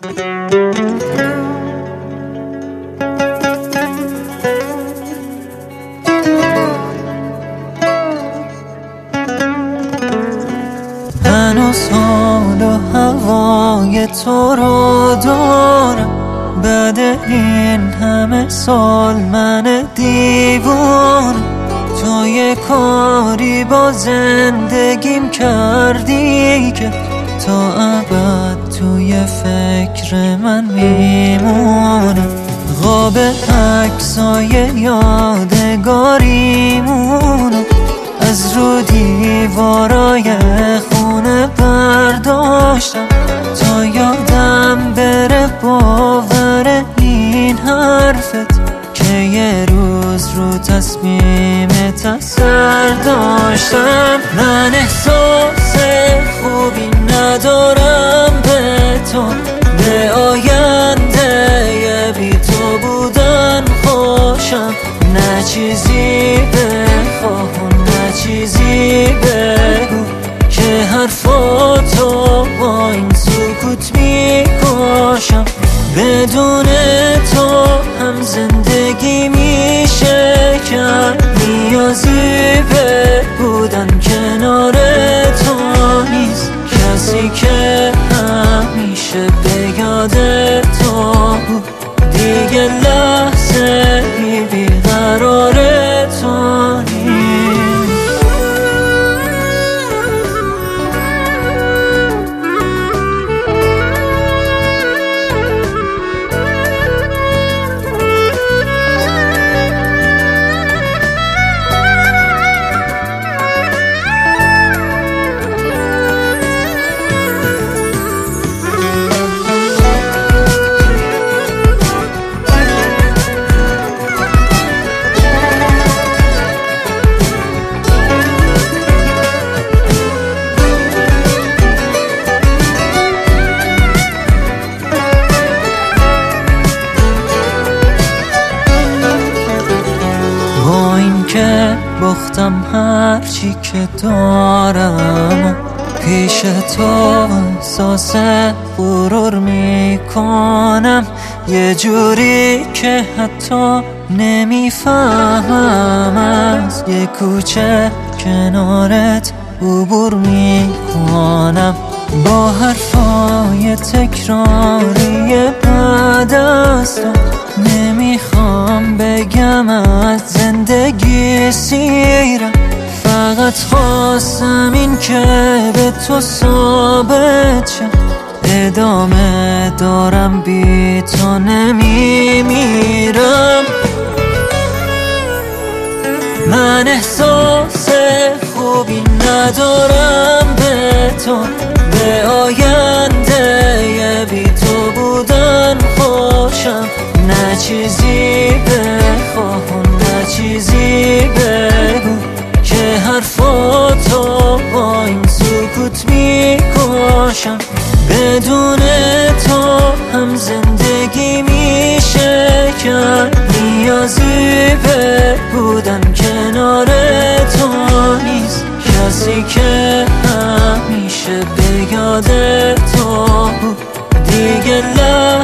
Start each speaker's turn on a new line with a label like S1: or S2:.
S1: هنوز حال و هوای تو رو دارم، بعد این همه سال من دیوانه. تو یه کاری با زندگیم کردی که تا ابد توی فکر من میمونه. قاب عکسای یادگاریمونو از رو دیوارای خونه برداشتم تا یادم بره باور این حرفت که یه روز رو تصمیمت اثر داشتم. من احساس خوبی ندارم به تو، به آینده بی تو بودن خوشم. نه چیزی بخواه و نه چیزی بگو که حرفاتو با این سکوت میکشم. بدون تو هم زندگی میشه کرد، نیازی به بودن کنار تو نیست. کسی که همیشه به یاد تو بود دیگه لحظه بیقرار تو نیست. که باختم هرچی که دارم، پیش تو احساس غرور میکنم. یه جوری که حتی نمیفهمم از یه کوچه کنارت عبور میکنم. با حرفای تکراری بعد از تو نمیخوام بگم از زندگی سیرم، فقط خواستم این که به تو ثابت شم. ادامه دارم بی تو نمیمیرم. من احساس خوبی ندارم به تو، به آینده بی تو بودن خوشم. نه چیزی بخواه و نه چیزی بگو که حرفاتو با این سکوت میکشم. بدون تو هم زندگی میشه کرد، نیازی به بودن کنار تو نیست. کسی که همیشه به یاد تو بود دیگه